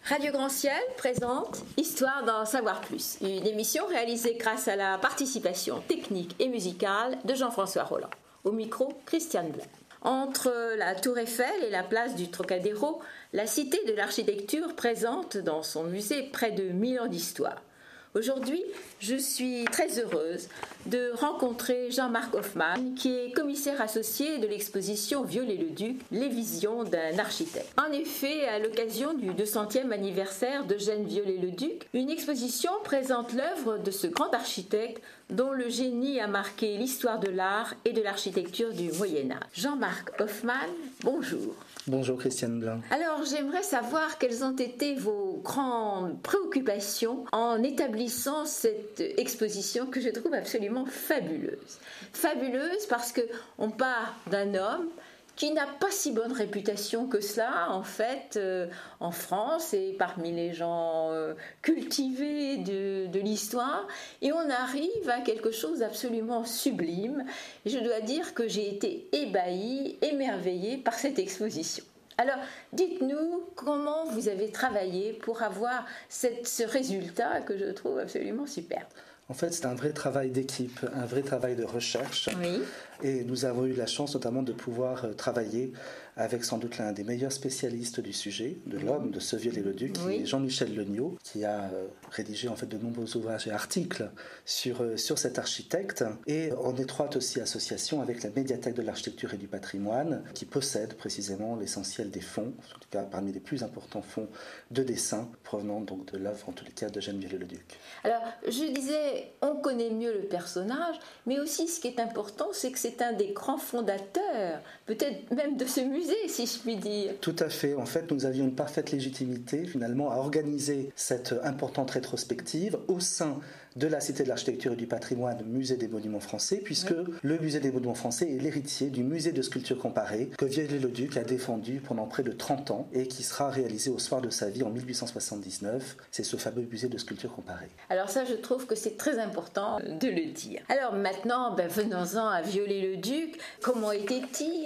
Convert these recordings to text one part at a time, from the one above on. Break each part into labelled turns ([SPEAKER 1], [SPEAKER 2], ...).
[SPEAKER 1] Radio Grand Ciel présente Histoire d'en savoir plus, une émission réalisée grâce à la participation technique et musicale de Jean-François Roland. Au micro, Christiane Blanc. Entre la Tour Eiffel et la place du Trocadéro, la Cité de l'Architecture présente dans son musée près de 1000 ans d'histoire. Aujourd'hui, je suis très heureuse de rencontrer Jean-Marc Hoffmann, qui est commissaire associé de l'exposition Viollet-le-Duc, les visions d'un architecte. En effet, à l'occasion du 200e anniversaire d'Eugène Viollet-le-Duc, une exposition présente l'œuvre de ce grand architecte dont le génie a marqué l'histoire de l'art et de l'architecture du Moyen-Âge. Jean-Marc Hoffmann, bonjour.
[SPEAKER 2] Bonjour Christiane Blanc.
[SPEAKER 1] Alors j'aimerais savoir quelles ont été vos grandes préoccupations en établissant cette exposition que je trouve absolument fabuleuse. Fabuleuse parce qu'on part d'un homme qui n'a pas si bonne réputation que cela, en fait, en France et parmi les gens cultivés de l'histoire. Et on arrive à quelque chose d'absolument sublime. Et je dois dire que j'ai été ébahie, émerveillée par cette exposition. Alors, dites-nous comment vous avez travaillé pour avoir ce résultat que je trouve absolument superbe.
[SPEAKER 2] En fait, c'est un vrai travail d'équipe, un vrai travail de recherche.
[SPEAKER 1] Oui.
[SPEAKER 2] Et nous avons eu la chance notamment de pouvoir travailler avec sans doute l'un des meilleurs spécialistes du sujet, de l'homme, de ce Viollet-le-Duc, qui est Jean-Michel Legnaud, qui a rédigé en fait de nombreux ouvrages et articles sur cet architecte, et en étroite aussi association avec la Médiathèque de l'Architecture et du Patrimoine, qui possède précisément l'essentiel des fonds, en tout cas parmi les plus importants fonds de dessin provenant donc de l'œuvre en tous les cas d'Eugène Viollet-le-Duc.
[SPEAKER 1] Alors, je disais, on connaît mieux le personnage, mais aussi ce qui est important, c'est que c'est un des grands fondateurs, peut-être même de ce musée, si je puis dire.
[SPEAKER 2] Tout à fait. En fait, nous avions une parfaite légitimité, finalement, à organiser cette importante rétrospective au sein de la Cité de l'Architecture et du Patrimoine, Musée des Monuments Français, puisque le Musée des Monuments Français est l'héritier du Musée de Sculpture Comparée que Viollet-le-Duc a défendu pendant près de 30 ans et qui sera réalisé au soir de sa vie en 1879. C'est ce fameux Musée de Sculpture Comparée.
[SPEAKER 1] Alors ça, je trouve que c'est très important de le dire. Alors maintenant, venons-en à Viollet-le-Duc. Comment était-il ?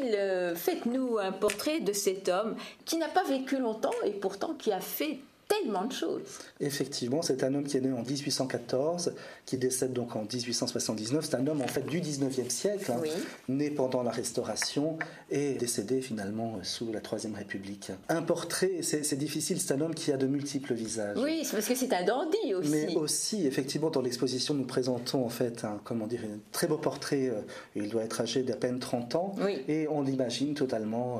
[SPEAKER 1] Faites-nous un portrait de cet homme qui n'a pas vécu longtemps et pourtant qui a fait tellement de choses.
[SPEAKER 2] Effectivement, c'est un homme qui est né en 1814, qui décède donc en 1879. C'est un homme en fait du 19e siècle, né pendant la Restauration et décédé finalement sous la Troisième République. Un portrait, c'est difficile, c'est un homme qui a de multiples visages.
[SPEAKER 1] Oui, c'est parce que c'est un dandy aussi.
[SPEAKER 2] Mais aussi, effectivement, dans l'exposition, nous présentons en fait un très beau portrait. Il doit être âgé d'à peine 30 ans et on l'imagine totalement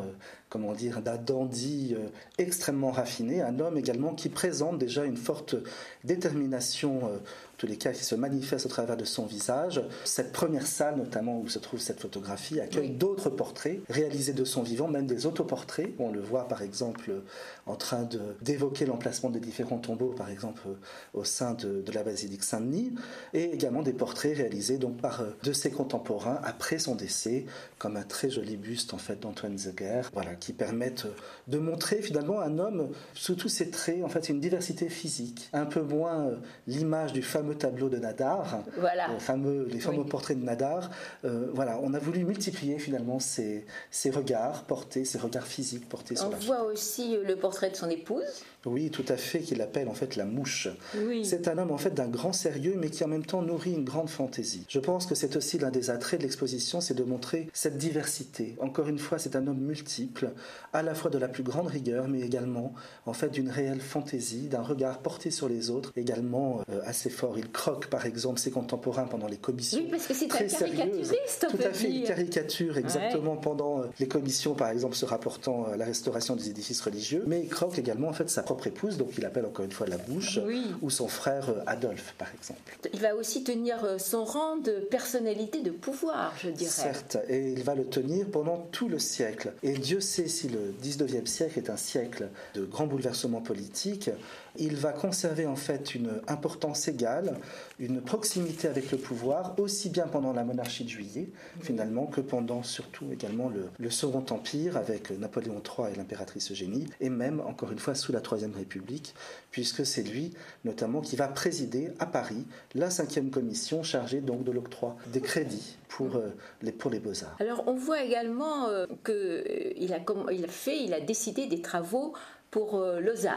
[SPEAKER 2] d'un dandy extrêmement raffiné, un homme également qui présente déjà une forte détermination, en tous les cas qui se manifeste au travers de son visage. Cette première salle, notamment où se trouve cette photographie, accueille d'autres portraits réalisés de son vivant, même des autoportraits. On le voit par exemple en train d'évoquer l'emplacement des différents tombeaux, par exemple au sein de la basilique Saint-Denis, et également des portraits réalisés donc par de ses contemporains après son décès, comme un très joli buste en fait d'Antoine Zeger, qui permettent de montrer finalement un homme sous tous ses traits. En fait, c'est une diversité physique, un peu moins l'image du fameux tableau de Nadar, les fameux portraits de Nadar. On a voulu multiplier finalement ces regards portés, ces regards physiques portés sur l'architecte.
[SPEAKER 1] On voit aussi le portrait de son épouse.
[SPEAKER 2] Oui, tout à fait, qu'il appelle en fait la mouche.
[SPEAKER 1] Oui.
[SPEAKER 2] C'est un homme en fait d'un grand sérieux, mais qui en même temps nourrit une grande fantaisie. Je pense que c'est aussi l'un des attraits de l'exposition, c'est de montrer cette diversité. Encore une fois, c'est un homme multiple, à la fois de la plus grande rigueur, mais également en fait d'une réelle fantaisie, d'un regard porté sur les autres, également assez fort. Il croque par exemple ses contemporains pendant les commissions.
[SPEAKER 1] Oui, parce que c'est un caricaturiste,
[SPEAKER 2] tout à fait, il caricature exactement pendant les commissions, par exemple se rapportant à la restauration des édifices religieux, mais il croque également en fait sa propre épouse, donc il appelle encore une fois la bouche, ou son frère Adolphe par exemple.
[SPEAKER 1] Il va aussi tenir son rang de personnalité de pouvoir, je dirais.
[SPEAKER 2] Certes, et il va le tenir pendant tout le siècle. Et Dieu sait si le 19e siècle est un siècle de grands bouleversements politiques, il va conserver en fait une importance égale, une proximité avec le pouvoir, aussi bien pendant la monarchie de Juillet, finalement, que pendant surtout également le Second Empire, avec Napoléon III et l'impératrice Eugénie, et même, encore une fois, sous la Troisième République, puisque c'est lui, notamment, qui va présider à Paris la 5e commission chargée donc de l'octroi des crédits pour les Beaux-Arts.
[SPEAKER 1] Alors, on voit également qu'il a décidé des travaux pour Lausanne.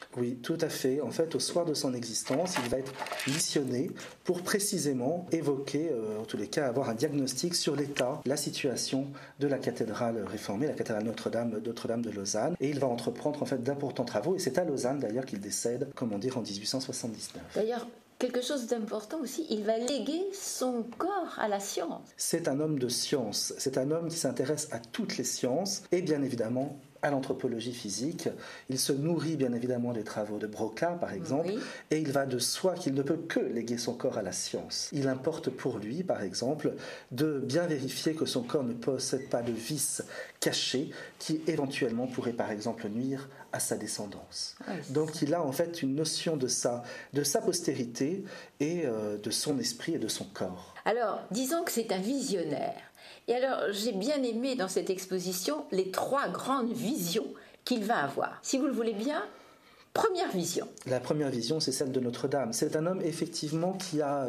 [SPEAKER 2] Oui, tout à fait. En fait, au soir de son existence, il va être missionné pour précisément évoquer, en tous les cas, avoir un diagnostic sur l'état, la situation de la cathédrale réformée, la cathédrale Notre-Dame de Lausanne. Et il va entreprendre en fait d'importants travaux. Et c'est à Lausanne d'ailleurs qu'il décède, comment dire, en 1879.
[SPEAKER 1] D'ailleurs, quelque chose d'important aussi, il va léguer son corps à la science.
[SPEAKER 2] C'est un homme de science. C'est un homme qui s'intéresse à toutes les sciences et bien évidemment à l'anthropologie physique. Il se nourrit bien évidemment des travaux de Broca, par exemple, oui. Et il va de soi qu'il ne peut que léguer son corps à la science. Il importe pour lui, par exemple, de bien vérifier que son corps ne possède pas de vices cachés qui éventuellement pourraient, par exemple, nuire à sa descendance. Oui, donc il a en fait une notion de sa postérité et de son esprit et de son corps.
[SPEAKER 1] Alors, disons que c'est un visionnaire. Et alors, j'ai bien aimé dans cette exposition les 3 grandes visions qu'il va avoir. Si vous le voulez bien, première vision.
[SPEAKER 2] La première vision, c'est celle de Notre-Dame. C'est un homme, effectivement, qui a...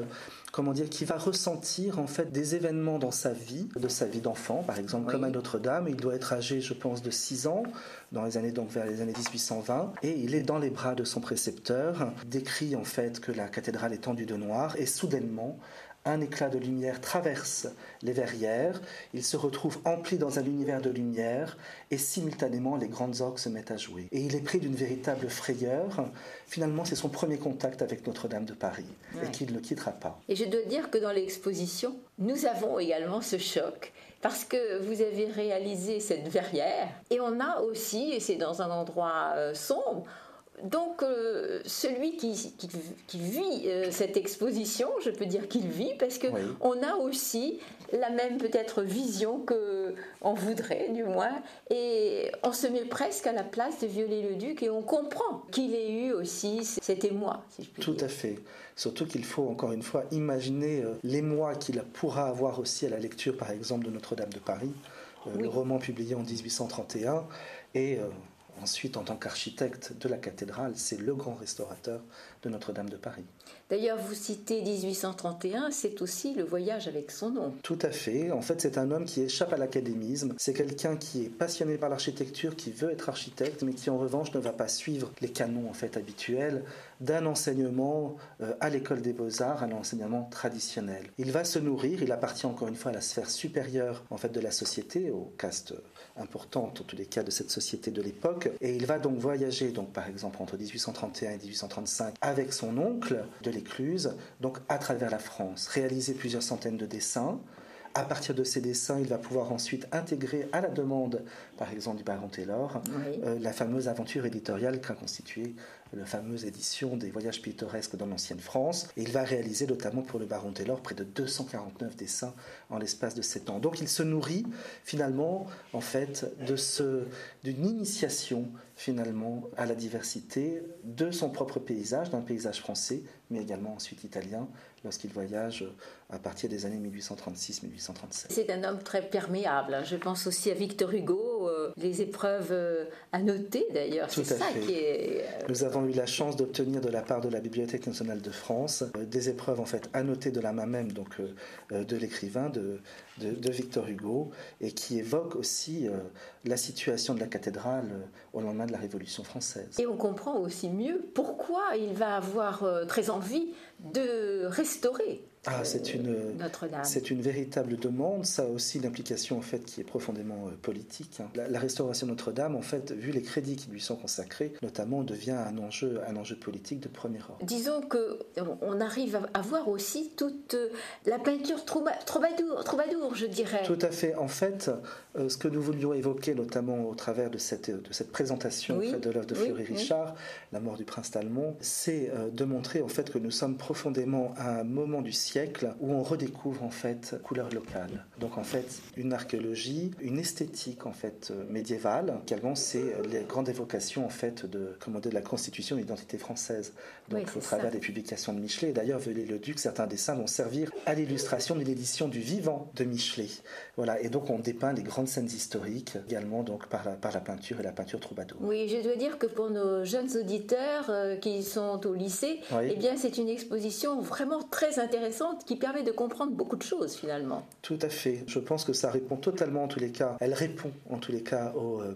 [SPEAKER 2] qui va ressentir en fait des événements dans sa vie, de sa vie d'enfant, par exemple, oui. Comme à Notre-Dame. Il doit être âgé, je pense, de 6 ans, dans les années, donc vers les années 1820, et il est dans les bras de son précepteur, décrit en fait que la cathédrale est tendue de noir, et soudainement, un éclat de lumière traverse les verrières, il se retrouve empli dans un univers de lumière et simultanément les grandes orgues se mettent à jouer. Et il est pris d'une véritable frayeur. Finalement, c'est son premier contact avec Notre-Dame de Paris et qu'il ne le quittera pas.
[SPEAKER 1] Et je dois dire que dans l'exposition, nous avons également ce choc parce que vous avez réalisé cette verrière et on a aussi, et c'est dans un endroit sombre, donc celui qui vit cette exposition, je peux dire qu'il vit parce qu'on oui. a aussi la même peut-être vision qu'on voudrait du moins et on se met presque à la place de Viollet-le-Duc et on comprend qu'il ait eu aussi cet émoi, si je puis dire.
[SPEAKER 2] Tout à fait. Surtout qu'il faut encore une fois imaginer l'émoi qu'il pourra avoir aussi à la lecture par exemple de Notre-Dame de Paris, oui. Le roman publié en 1831 et... Ensuite, en tant qu'architecte de la cathédrale, c'est le grand restaurateur de Notre-Dame de Paris.
[SPEAKER 1] D'ailleurs, vous citez 1831, c'est aussi le voyage avec son nom.
[SPEAKER 2] Tout à fait. En fait, c'est un homme qui échappe à l'académisme. C'est quelqu'un qui est passionné par l'architecture, qui veut être architecte, mais qui en revanche ne va pas suivre les canons en fait, habituels d'un enseignement à l'école des beaux-arts, un enseignement traditionnel. Il va se nourrir, il appartient encore une fois à la sphère supérieure en fait, de la société, aux castes importantes, en tous les cas de cette société de l'époque, et il va donc voyager, donc, par exemple entre 1831 et 1835 avec son oncle de l'Écluse, donc à travers la France, réaliser plusieurs centaines de dessins. À partir de ces dessins, il va pouvoir ensuite intégrer à la demande, par exemple du baron Taylor, oui. La fameuse aventure éditoriale qu'a constituée la fameuse édition des voyages pittoresques dans l'ancienne France. Et il va réaliser notamment pour le baron Taylor près de 249 dessins en l'espace de 7 ans. Donc il se nourrit finalement en fait d'une initiation finalement à la diversité de son propre paysage, d'un paysage français, mais également ensuite italien, lorsqu'il voyage à partir des années 1836-1837.
[SPEAKER 1] C'est un homme très perméable. Je pense aussi à Victor Hugo, les épreuves à noter d'ailleurs.
[SPEAKER 2] C'est ça qui est... Nous avons eu la chance d'obtenir de la part de la Bibliothèque nationale de France des épreuves en fait annotées de la main même donc, de l'écrivain de Victor Hugo et qui évoquent aussi la situation de la cathédrale au lendemain de la Révolution française.
[SPEAKER 1] Et on comprend aussi mieux pourquoi il va avoir très envie de restaurer Notre-Dame.
[SPEAKER 2] C'est une véritable demande. Ça a aussi une implication en fait qui est profondément politique. La restauration de Notre-Dame, en fait, vu les crédits qui lui sont consacrés, notamment, devient un enjeu politique de premier ordre.
[SPEAKER 1] Disons que on arrive à voir aussi toute la peinture troubadour, je dirais.
[SPEAKER 2] Tout à fait. En fait, ce que nous voulions évoquer, notamment au travers de cette présentation
[SPEAKER 1] oui,
[SPEAKER 2] en fait, de l'œuvre de Fleury-Richard, La mort du prince Talmont, c'est de montrer en fait que nous sommes profondément à un moment du siècle où on redécouvre en fait couleurs locales. Donc en fait une archéologie, une esthétique en fait médiévale. Également c'est les grandes évocations en fait de la constitution de l'identité française. Donc au travers des publications de Michelet. D'ailleurs Viollet-le-Duc, certains dessins vont servir à l'illustration de l'édition du Vivant de Michelet. Voilà. Et donc on dépeint les grandes scènes historiques également donc par la peinture et la peinture troubadour.
[SPEAKER 1] Oui, je dois dire que pour nos jeunes auditeurs qui sont au lycée, eh bien c'est une exposition exposition vraiment très intéressante qui permet de comprendre beaucoup de choses finalement.
[SPEAKER 2] Tout à fait. Je pense que ça répond totalement en tous les cas. Elle répond en tous les cas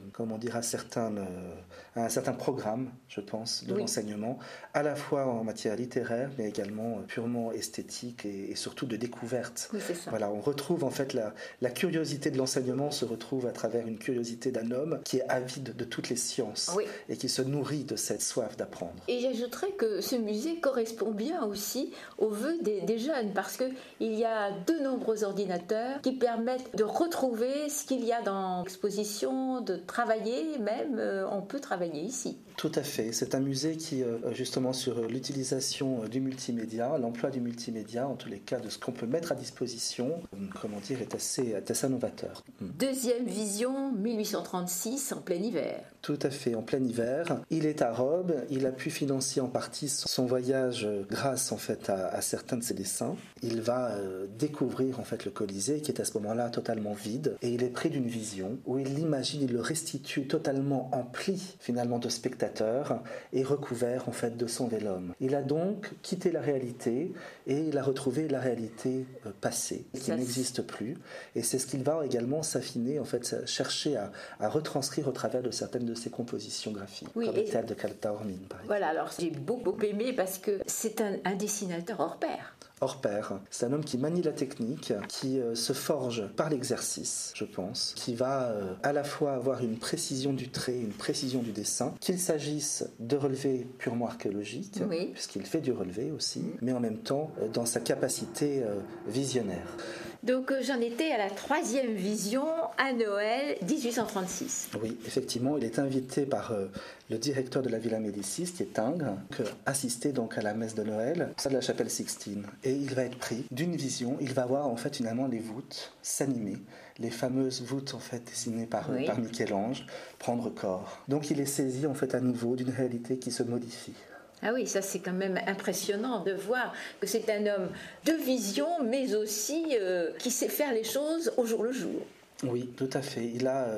[SPEAKER 2] à un certain programme, je pense, de l'enseignement, à la fois en matière littéraire, mais également purement esthétique et surtout de découverte.
[SPEAKER 1] Oui, c'est ça.
[SPEAKER 2] Voilà, on retrouve en fait la curiosité de l'enseignement se retrouve à travers une curiosité d'un homme qui est avide de toutes les sciences et qui se nourrit de cette soif d'apprendre.
[SPEAKER 1] Et j'ajouterais que ce musée correspond bien aussi aux vœux des jeunes parce qu'il y a de nombreux ordinateurs qui permettent de retrouver ce qu'il y a dans l'exposition, de travailler même, on peut travailler ici.
[SPEAKER 2] Tout à fait. C'est un musée qui, justement, sur l'utilisation du multimédia, l'emploi du multimédia, en tous les cas de ce qu'on peut mettre à disposition, est assez novateur.
[SPEAKER 1] Deuxième vision, 1836, en plein hiver.
[SPEAKER 2] Tout à fait, en plein hiver. Il est à Rome. Il a pu financer en partie son voyage grâce, en fait, à certains de ses dessins. Il va découvrir, en fait, le Colisée, qui est à ce moment-là totalement vide. Et il est pris d'une vision où il l'imagine, il le restitue totalement empli, finalement, de spectateurs et recouvert en fait de son vélum. Il a donc quitté la réalité et il a retrouvé la réalité passée qui n'existe plus et c'est ce qu'il va également s'affiner en fait, chercher à retranscrire au travers de certaines de ses compositions graphiques comme le théâtre de Caltaormine par exemple.
[SPEAKER 1] Voilà, alors j'ai beaucoup aimé parce que c'est un dessinateur hors pair.
[SPEAKER 2] Hors pair. C'est un homme qui manie la technique, qui se forge par l'exercice, je pense, qui va à la fois avoir une précision du trait, une précision du dessin, qu'il s'agisse de relevés purement archéologiques, puisqu'il fait du relevé aussi, mais en même temps dans sa capacité visionnaire.
[SPEAKER 1] Donc j'en étais à la troisième vision à Noël 1836.
[SPEAKER 2] Oui, effectivement, il est invité par le directeur de la Villa Médicis, qui est Ingres, assister donc à la messe de Noël, ça de la chapelle Sixtine. Et il va être pris d'une vision, il va voir en fait finalement les voûtes s'animer, les fameuses voûtes en fait dessinées par Michel-Ange, prendre corps. Donc il est saisi en fait à nouveau d'une réalité qui se modifie.
[SPEAKER 1] Ah oui, ça c'est quand même impressionnant de voir que c'est un homme de vision, mais aussi qui sait faire les choses au jour le jour.
[SPEAKER 2] Oui, tout à fait. Il a,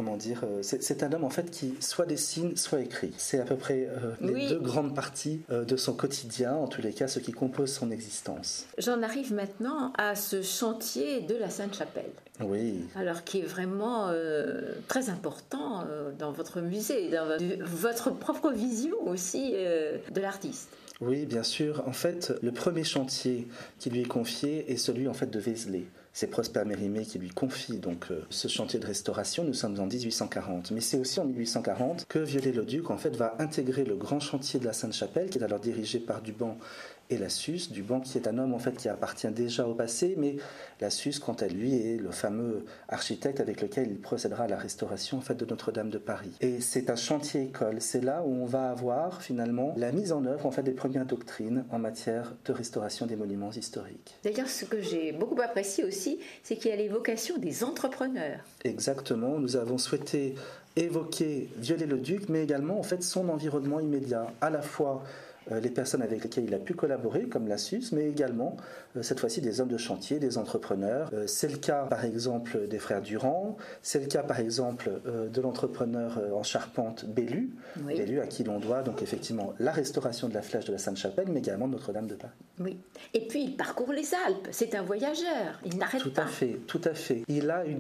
[SPEAKER 2] c'est un homme en fait qui soit dessine, soit écrit. C'est à peu près les deux grandes parties de son quotidien, en tous les cas, ce qui compose son existence.
[SPEAKER 1] J'en arrive maintenant à ce chantier de la Sainte-Chapelle.
[SPEAKER 2] Oui.
[SPEAKER 1] Alors qui est vraiment très important dans votre musée, dans votre propre vision aussi de l'artiste.
[SPEAKER 2] Oui, bien sûr. En fait, le premier chantier qui lui est confié est celui en fait de Vézelay. C'est Prosper Mérimée qui lui confie donc ce chantier de restauration. Nous sommes en 1840, mais c'est aussi en 1840 que Viollet-le-Duc en fait va intégrer le grand chantier de la Sainte-Chapelle, qui est alors dirigé par Duban et Lassus. Duban qui est un homme en fait qui appartient déjà au passé, mais Lassus quant à lui est le fameux architecte avec lequel il procédera à la restauration en fait de Notre-Dame de Paris. Et c'est un chantier école. C'est là où on va avoir finalement la mise en œuvre en fait des premières doctrines en matière de restauration des monuments historiques.
[SPEAKER 1] D'ailleurs, ce que j'ai beaucoup apprécié aussi, c'est qu'il y a l'évocation des entrepreneurs.
[SPEAKER 2] Exactement. Nous avons souhaité évoquer Viollet-le-Duc, mais également en fait son environnement immédiat, à la fois les personnes avec lesquelles il a pu collaborer, comme Lassus, mais également, cette fois-ci, des hommes de chantier, des entrepreneurs. C'est le cas, par exemple, des frères Durand, c'est le cas, par exemple, de l'entrepreneur en charpente Bellu, Bellu à qui l'on doit donc effectivement la restauration de la flèche de la Sainte-Chapelle, mais également de Notre-Dame de Paris.
[SPEAKER 1] Oui, et puis il parcourt les Alpes, c'est un voyageur, il n'arrête pas.
[SPEAKER 2] Tout à fait. Il a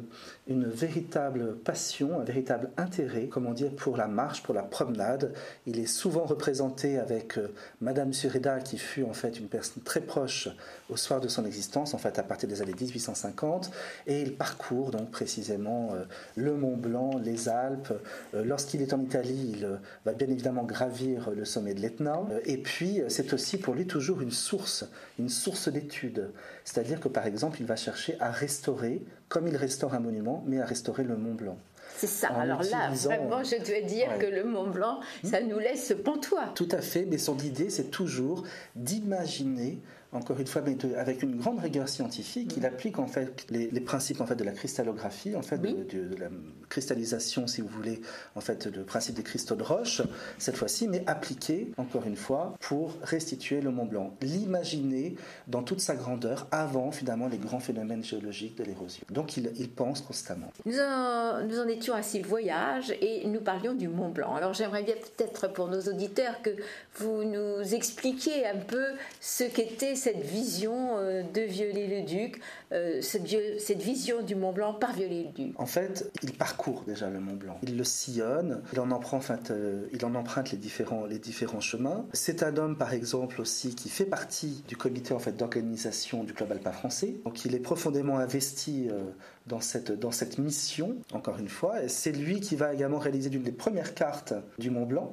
[SPEAKER 2] une véritable passion, un véritable intérêt, pour la marche, pour la promenade. Il est souvent représenté avec Madame Sureda, qui fut en fait une personne très proche au soir de son existence, en fait à partir des années 1850, et il parcourt donc précisément le Mont Blanc, les Alpes. Lorsqu'il est en Italie, il va bien évidemment gravir le sommet de l'Etna, et puis c'est aussi pour lui toujours une source d'études. C'est-à-dire que par exemple, il va chercher à restaurer, comme il restaure un monument, mais à restaurer le Mont Blanc.
[SPEAKER 1] C'est ça. Alors là, vraiment, je dois dire que le Mont Blanc, ça nous laisse pantois.
[SPEAKER 2] Tout à fait, mais son idée, c'est toujours d'imaginer encore une fois, mais avec une grande rigueur scientifique. Il applique en fait les principes en fait de la cristallographie, en fait de la cristallisation, si vous voulez, en fait le principe des cristaux de roche, cette fois-ci, mais appliqué encore une fois pour restituer le Mont Blanc, l'imaginer dans toute sa grandeur avant finalement les grands phénomènes géologiques de l'érosion. Donc il pense constamment.
[SPEAKER 1] Nous en étions à 6 voyages et nous parlions du Mont Blanc. Alors j'aimerais bien peut-être pour nos auditeurs que vous nous expliquiez un peu ce qu'était cette vision de Viollet-le-Duc, cette vision du Mont Blanc par Viollet-le-Duc.
[SPEAKER 2] En fait, il parcourt déjà le Mont Blanc. Il le sillonne, il en emprunte les différents chemins. C'est un homme, par exemple, aussi qui fait partie du comité en fait d'organisation du Club alpin français. Donc il est profondément investi dans cette mission, encore une fois. Et c'est lui qui va également réaliser l'une des premières cartes du Mont Blanc,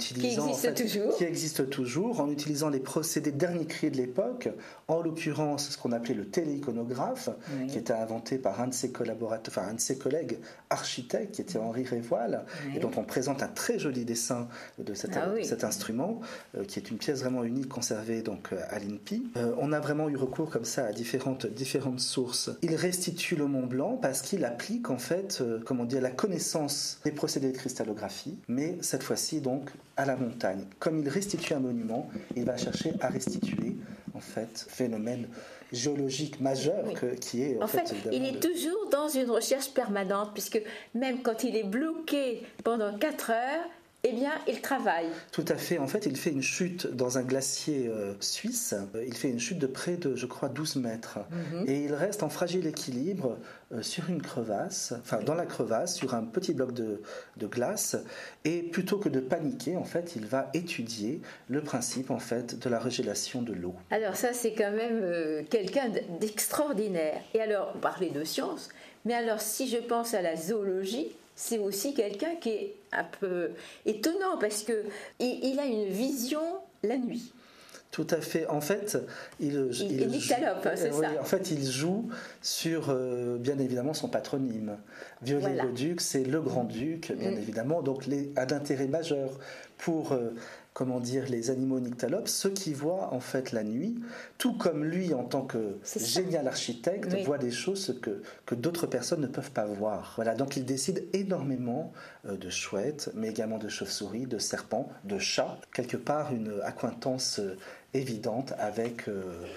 [SPEAKER 2] qui existe toujours, en utilisant les procédés dernier cri de l'époque, en l'occurrence ce qu'on appelait le téléiconographe, qui était inventé par un de ses collaborateurs, un de ses collègues architectes, qui était Henri Révoil, et dont on présente un très joli dessin de cet instrument, qui est une pièce vraiment unique conservée donc à l'INPI. On a vraiment eu recours comme ça à différentes sources. Il restitue le Mont Blanc parce qu'il applique en fait, la connaissance des procédés de cristallographie, mais cette fois-ci donc à la montagne. Comme il restitue un monument, il va chercher à restituer en fait phénomène géologique majeur qui est
[SPEAKER 1] en fait il est toujours dans une recherche permanente, puisque même quand il est bloqué pendant 4 heures, eh bien, il travaille.
[SPEAKER 2] Tout à fait. En fait, il fait une chute dans un glacier suisse. Il fait une chute de près de, je crois, 12 mètres. Et il reste en fragile équilibre sur une crevasse, dans la crevasse, sur un petit bloc de glace. Et plutôt que de paniquer, en fait, il va étudier le principe, en fait, de la régélation de l'eau.
[SPEAKER 1] Alors ça, c'est quand même quelqu'un d'extraordinaire. Et alors, on parlait de science, mais alors, si je pense à la zoologie, c'est aussi quelqu'un qui est un peu étonnant parce qu'il a une vision la nuit.
[SPEAKER 2] Tout à fait. En fait, il
[SPEAKER 1] est nyctalope, c'est ça.
[SPEAKER 2] En fait, il joue sur, bien évidemment, son patronyme. Viollet-le-Duc, c'est le grand-duc, bien évidemment. Donc, a d'intérêt majeur pour les animaux nyctalopes, ceux qui voient en fait la nuit, tout comme lui en tant que génial architecte voit des choses que d'autres personnes ne peuvent pas voir. Voilà, donc il décide énormément de chouettes, mais également de chauves-souris, de serpents, de chats, quelque part une accointance évidente avec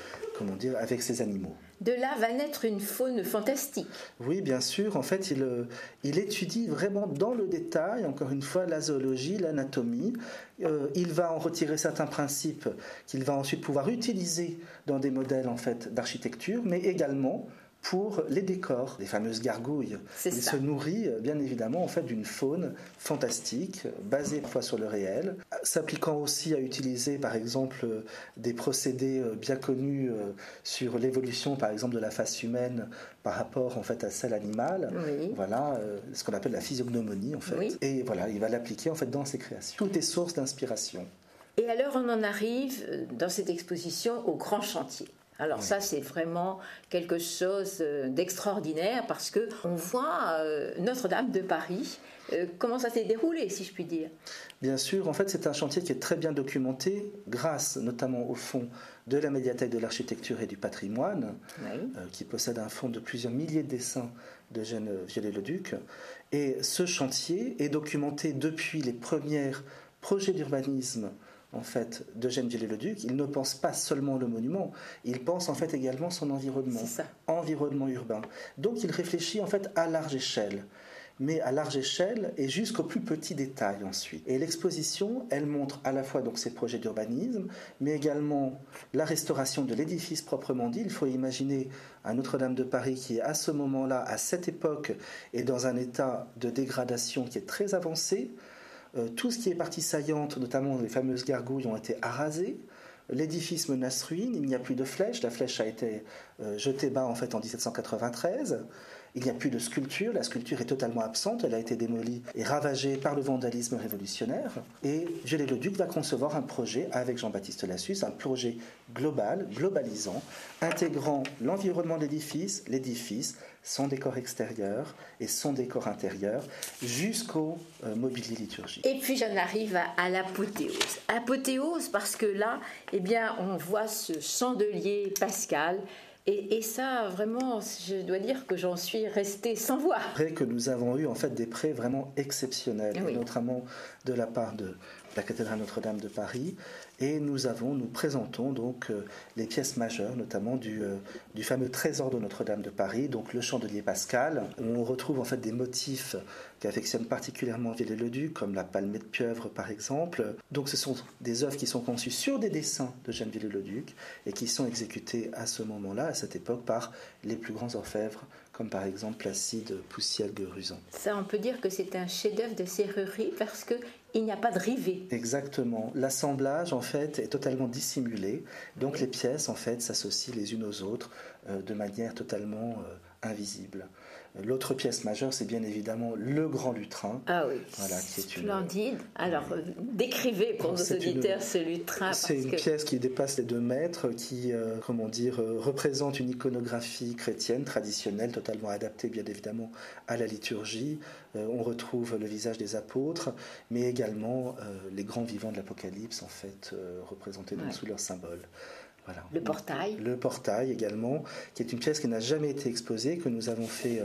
[SPEAKER 2] ces animaux.
[SPEAKER 1] De là va naître une faune fantastique.
[SPEAKER 2] Oui, bien sûr. En fait, il étudie vraiment dans le détail, encore une fois, la zoologie, l'anatomie. Il va en retirer certains principes qu'il va ensuite pouvoir utiliser dans des modèles en fait, d'architecture, mais également pour les décors, les fameuses gargouilles. Il se nourrit bien évidemment en fait d'une faune fantastique, basée parfois sur le réel, s'appliquant aussi à utiliser par exemple des procédés bien connus sur l'évolution par exemple de la face humaine par rapport en fait à celle animale. Voilà, ce qu'on appelle la physiognomonie en fait. Et voilà, il va l'appliquer en fait dans ses créations. Tout est source d'inspiration.
[SPEAKER 1] Et alors on en arrive dans cette exposition au grand chantier. Alors ça, c'est vraiment quelque chose d'extraordinaire parce qu'on voit Notre-Dame de Paris. Comment ça s'est déroulé, si je puis dire?
[SPEAKER 2] Bien sûr, en fait, c'est un chantier qui est très bien documenté grâce notamment au fonds de la Médiathèque de l'Architecture et du Patrimoine, qui possède un fonds de plusieurs milliers de dessins d'Eugène Viollet-le-Duc. Et ce chantier est documenté depuis les premiers projets d'urbanisme en fait, d'Eugène Viollet-le-Duc. Il ne pense pas seulement le monument, il pense en fait également son environnement urbain. Donc il réfléchit en fait à large échelle, mais à large échelle et jusqu'au plus petit détail ensuite. Et l'exposition, elle montre à la fois donc ses projets d'urbanisme, mais également la restauration de l'édifice proprement dit. Il faut imaginer un Notre-Dame de Paris qui est à ce moment-là, à cette époque, est dans un état de dégradation qui est très avancé. Tout ce qui est partie saillante, notamment les fameuses gargouilles, ont été arasées. L'édifice menace ruine, il n'y a plus de flèche. La flèche a été jetée bas en fait en 1793. Il n'y a plus de sculpture, la sculpture est totalement absente, elle a été démolie et ravagée par le vandalisme révolutionnaire. Et Viollet-le-Duc va concevoir un projet avec Jean-Baptiste Lassus, un projet global, globalisant, intégrant l'environnement de l'édifice, son décor extérieur et son décor intérieur, jusqu'au mobilier liturgique.
[SPEAKER 1] Et puis j'en arrive à l'apothéose. Apothéose parce que là, eh bien, on voit ce chandelier pascal. Et ça, vraiment, je dois dire que j'en suis restée sans voix.
[SPEAKER 2] Après que nous avons eu en fait des prêts vraiment exceptionnels,
[SPEAKER 1] oui.
[SPEAKER 2] notamment de la part de la cathédrale Notre-Dame de Paris, et nous présentons donc les pièces majeures, notamment du fameux trésor de Notre-Dame de Paris, donc le chandelier pascal, où on retrouve en fait des motifs qu'affectionne particulièrement Viollet-le-Duc, comme la palmée de pieuvre par exemple. Donc ce sont des œuvres qui sont conçues sur des dessins de Eugène Viollet-le-Duc et qui sont exécutées à ce moment-là, à cette époque, par les plus grands orfèvres, comme par exemple Placide Poussiel-Gueruzan.
[SPEAKER 1] Ça, on peut dire que c'est un chef-d'œuvre de serrurerie parce qu'il n'y a pas de rivet.
[SPEAKER 2] Exactement. L'assemblage, en fait, est totalement dissimulé. Donc les pièces, en fait, s'associent les unes aux autres de manière totalement invisible. L'autre pièce majeure, c'est bien évidemment le Grand Lutrin.
[SPEAKER 1] Ah oui,
[SPEAKER 2] voilà, qui est
[SPEAKER 1] splendide. Alors, décrivez pour nos auditeurs ce lutrin.
[SPEAKER 2] C'est une pièce qui dépasse les 2 mètres, qui représente une iconographie chrétienne traditionnelle, totalement adaptée bien évidemment à la liturgie. On retrouve le visage des apôtres, mais également les grands vivants de l'Apocalypse, en fait, représentés donc sous leur symbole. Voilà.
[SPEAKER 1] Le portail.
[SPEAKER 2] Le portail également, qui est une pièce qui n'a jamais été exposée, que nous avons fait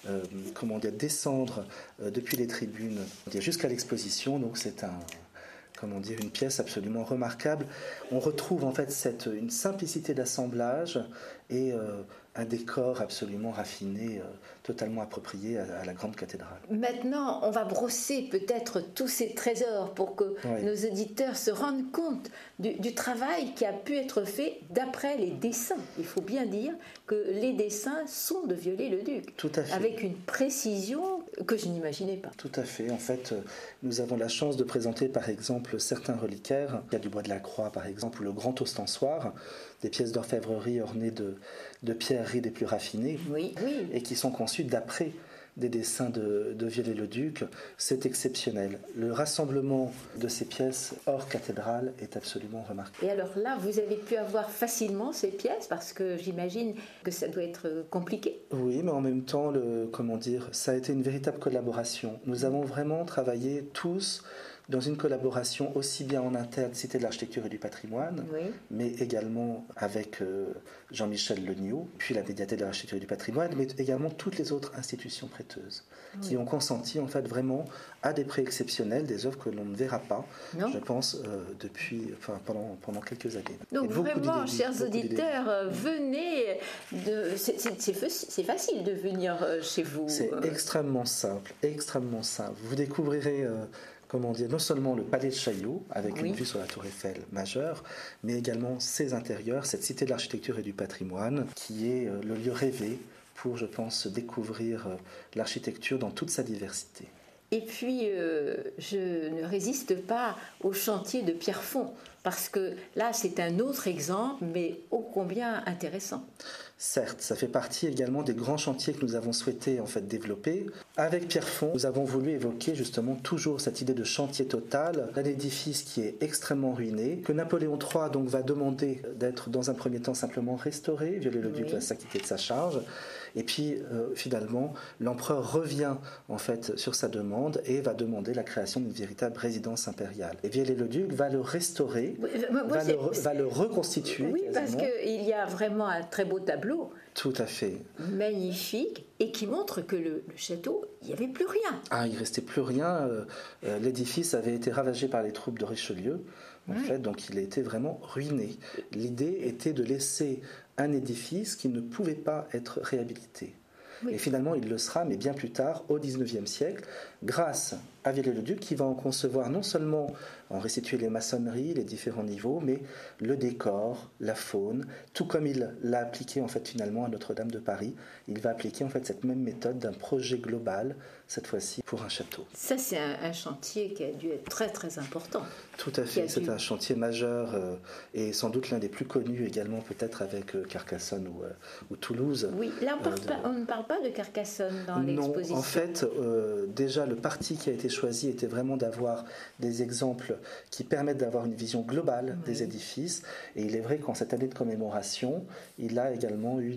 [SPEAKER 2] descendre depuis les tribunes jusqu'à l'exposition. Donc c'est une pièce absolument remarquable. On retrouve en fait une simplicité d'assemblage et un décor absolument raffiné, totalement approprié à la grande cathédrale.
[SPEAKER 1] Maintenant, on va brosser peut-être tous ces trésors pour que nos auditeurs se rendent compte du travail qui a pu être fait d'après les dessins. Il faut bien dire que les dessins sont de Viollet-le-Duc.
[SPEAKER 2] Tout à fait.
[SPEAKER 1] Avec une précision que je n'imaginais pas.
[SPEAKER 2] Tout à fait. En fait, nous avons la chance de présenter par exemple certains reliquaires. Il y a du bois de la croix par exemple, ou le grand ostensoir, des pièces d'orfèvrerie ornées de pierreries des plus raffinées, et qui sont conçues d'après des dessins de Viollet-le-Duc. C'est exceptionnel. Le rassemblement de ces pièces hors cathédrale est absolument remarquable.
[SPEAKER 1] Et alors là, vous avez pu avoir facilement ces pièces, parce que j'imagine que ça doit être compliqué.
[SPEAKER 2] Oui, mais en même temps, ça a été une véritable collaboration. Nous avons vraiment travaillé tous dans une collaboration aussi bien en interne, Cité de l'Architecture et du Patrimoine, mais également avec Jean-Michel Legnaud, puis la Médiathèque de l'Architecture et du Patrimoine, mais également toutes les autres institutions prêteuses, qui ont consenti en fait vraiment à des prêts exceptionnels, des œuvres que l'on ne verra pas, je pense, pendant quelques années.
[SPEAKER 1] Donc vraiment, chers auditeurs, venez, c'est facile de venir chez vous.
[SPEAKER 2] C'est extrêmement simple, extrêmement simple. Vous découvrirez non seulement le palais de Chaillot, avec une vue sur la tour Eiffel majeure, mais également ses intérieurs, cette cité de l'architecture et du patrimoine, qui est le lieu rêvé pour, je pense, découvrir l'architecture dans toute sa diversité.
[SPEAKER 1] Et puis, je ne résiste pas au chantier de Pierrefonds, parce que là, c'est un autre exemple, mais ô combien intéressant.
[SPEAKER 2] Certes, ça fait partie également des grands chantiers que nous avons souhaité en fait développer. Avec Pierrefonds, nous avons voulu évoquer justement toujours cette idée de chantier total d'un édifice qui est extrêmement ruiné, que Napoléon III donc va demander d'être dans un premier temps simplement restauré. Viollet-le-Duc va s'acquitter de sa charge. Et puis finalement, l'empereur revient en fait sur sa demande et va demander la création d'une véritable résidence impériale. Et Viollet-le-Duc va le restaurer, va le reconstituer.
[SPEAKER 1] Oui, parce qu'il y a vraiment un très beau tableau.
[SPEAKER 2] Tout à fait.
[SPEAKER 1] Magnifique, et qui montre que le château, il n'y avait plus rien.
[SPEAKER 2] Ah, il ne restait plus rien. L'édifice avait été ravagé par les troupes de Richelieu, en fait, donc il a été vraiment ruiné. L'idée était de laisser un édifice qui ne pouvait pas être réhabilité. Et finalement, il le sera, mais bien plus tard, au XIXe siècle, grâce à Viollet-le-Duc qui va en concevoir non seulement en restituer les maçonneries, les différents niveaux, mais le décor, la faune, tout comme il l'a appliqué en fait finalement à Notre-Dame de Paris. Il va appliquer en fait cette même méthode d'un projet global, cette fois-ci pour un château.
[SPEAKER 1] Ça, c'est un chantier qui a dû être très très important.
[SPEAKER 2] Tout à fait, c'est un chantier majeur et sans doute l'un des plus connus également peut-être avec Carcassonne ou Toulouse.
[SPEAKER 1] Oui, là on ne parle pas de Carcassonne dans l'exposition.
[SPEAKER 2] Non, en fait, déjà le parti qui a été choisi était vraiment d'avoir des exemples qui permettent d'avoir une vision globale des édifices. Et il est vrai qu'en cette année de commémoration, il a également eu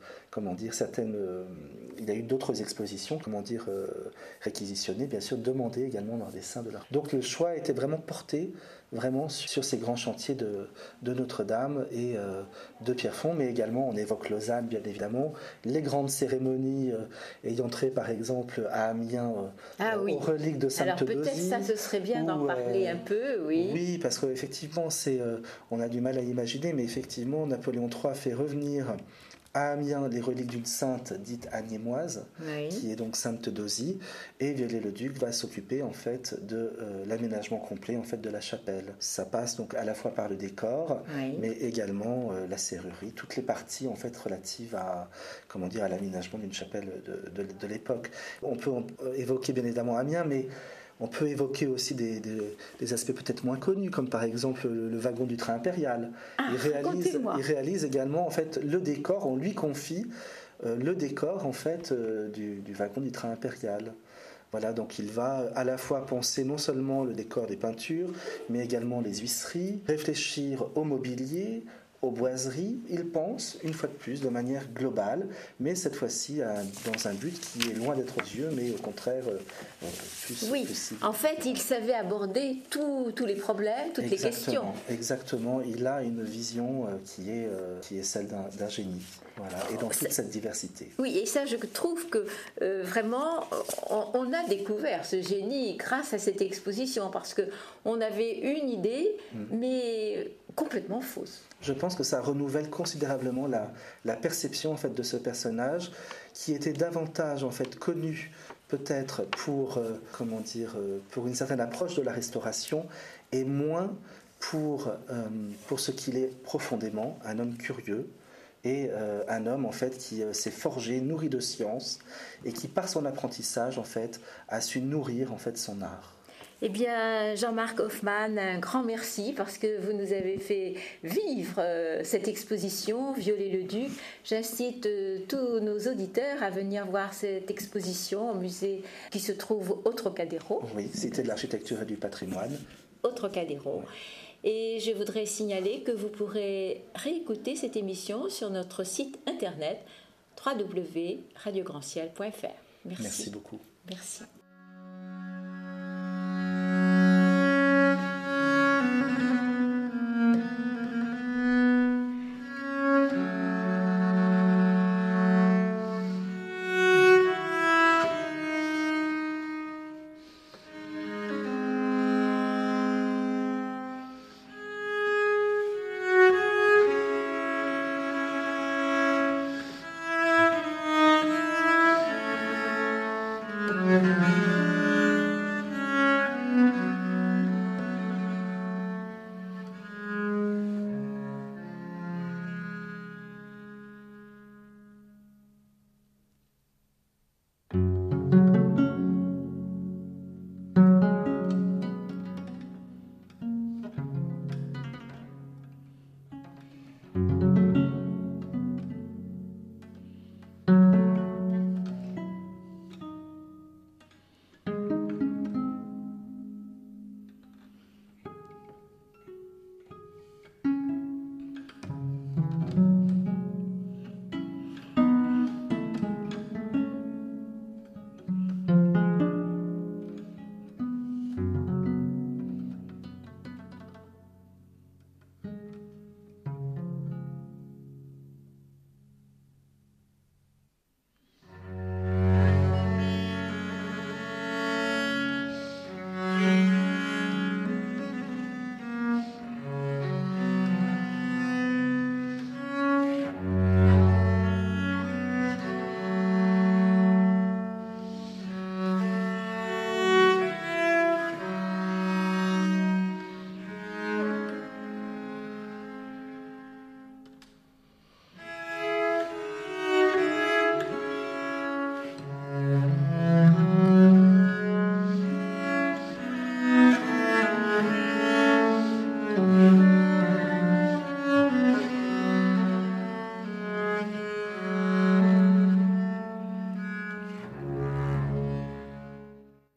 [SPEAKER 2] il a eu d'autres expositions, réquisitionnées, bien sûr, demandées également dans des seins de l'art. Donc le choix était vraiment porté sur ces grands chantiers de Notre-Dame et de Pierrefonds, mais également on évoque Lausanne, bien évidemment, les grandes cérémonies ayant trait par exemple à Amiens aux reliques de Sainte-Deusie.
[SPEAKER 1] Alors peut-être ça, ce serait bien d'en parler un peu, oui.
[SPEAKER 2] Oui, parce qu'effectivement, on a du mal à imaginer, mais effectivement, Napoléon III a fait revenir à Amiens les reliques d'une sainte dite agnémoise, qui est donc Sainte-Deusie, et Viollet-le-Duc va s'occuper en fait de l'aménagement complet en fait de la chapelle. Ça passe donc à la fois par le décor, mais également la serrurerie, toutes les parties en fait relatives à l'aménagement d'une chapelle de l'époque. On peut évoquer bien évidemment Amiens, mais on peut évoquer aussi des aspects peut-être moins connus, comme par exemple le wagon du train impérial. Il réalise également en fait le décor. On lui confie le décor en fait du wagon du train impérial. Voilà, donc il va à la fois penser non seulement le décor des peintures, mais également les huisseries, réfléchir au mobilier, aux boiseries. Il pense, une fois de plus, de manière globale, mais cette fois-ci dans un but qui est loin d'être odieux, mais au contraire plus...
[SPEAKER 1] Oui, en fait, il savait aborder tous les problèmes, toutes les questions.
[SPEAKER 2] Exactement, il a une vision qui est celle d'un génie. Voilà, et dans toute cette diversité.
[SPEAKER 1] Oui, et ça, je trouve que vraiment, on a découvert ce génie grâce à cette exposition, parce qu'on avait une idée, mais complètement fausse.
[SPEAKER 2] Je pense que ça renouvelle considérablement la perception en fait de ce personnage, qui était davantage en fait connu peut-être pour une certaine approche de la restauration, et moins pour ce qu'il est profondément, un homme curieux. Et un homme en fait qui s'est forgé, nourri de science, et qui par son apprentissage en fait a su nourrir en fait son art.
[SPEAKER 1] Eh bien, Jean-Marc Hoffmann, un grand merci parce que vous nous avez fait vivre cette exposition Viollet-le-Duc. J'incite tous nos auditeurs à venir voir cette exposition au musée qui se trouve au Trocadéro.
[SPEAKER 2] Oui, Cité de l'Architecture et du Patrimoine.
[SPEAKER 1] Au Trocadéro. Oui. Et je voudrais signaler que vous pourrez réécouter cette émission sur notre site internet www.radiograndciel.fr.
[SPEAKER 2] Merci beaucoup.
[SPEAKER 1] Merci.